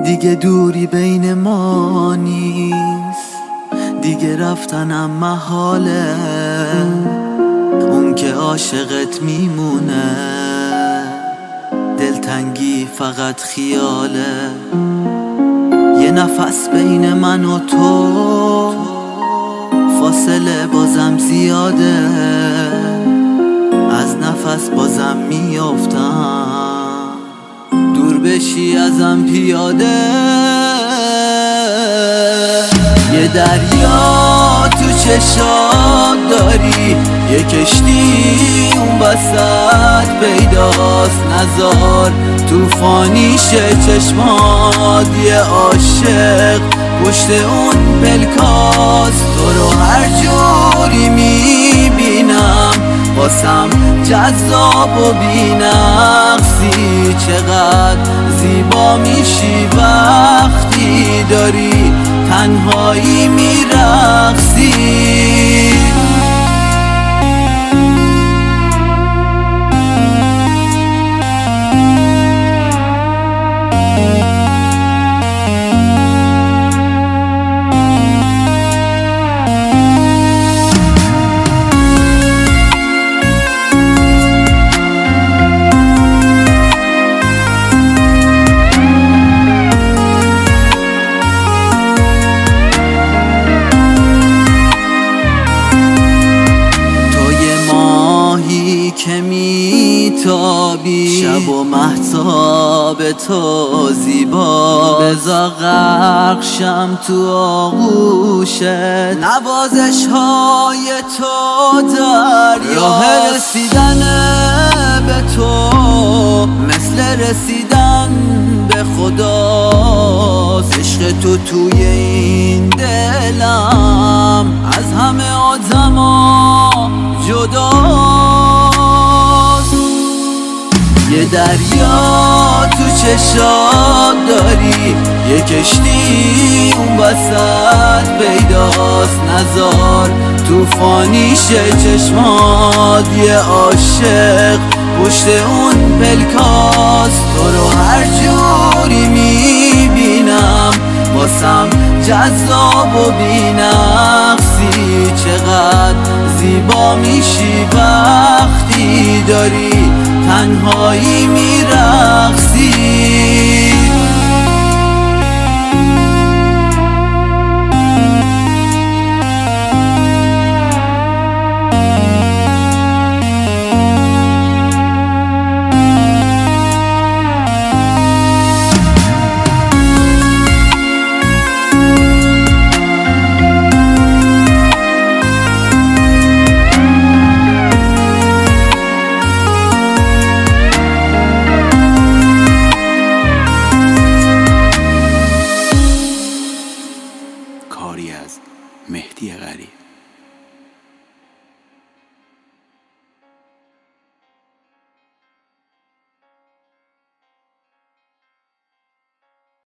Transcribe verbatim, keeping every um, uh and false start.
دیگه دوری بین ما نیست، دیگه رفتنم محاله. اون که عاشقت میمونه، دلتنگی فقط خیاله. یه نفس بین من و تو، فاصله بازم زیاده. از نفس بازم میافتم، دور بشی ازم پیاده. یه دریا تو چشات داری، یه کشتی اون وسط پیداست. نزار توفانی شه چشمات، یه عاشق پشت اون پلکاست. تو رو هر جوری میبینم واسم جذاب و بی‌نقصی. چقدر زیبا میشی وقتی داری تنهایی میرقصی. که میتابی شب و مهتاب تو زیبا. بذار غرق شم تو آغوشت، نوازش های تو دریا. راه رسیدن به تو مثل رسیدن به خداست. عشق تو توی این دلم از همه آدما جداست. یه دریا تو چشات داری، یه کشتی اون وسط پیداست. نزار توفانی شه چشمات، یه عاشق پشت اون پلکاست. تو رو هر جوری میبینم واسم جذاب و بی‌نقصی. چقدر زیبا میشی وقتی داری تنهایی میرقصی. کاری از مهدی غریب.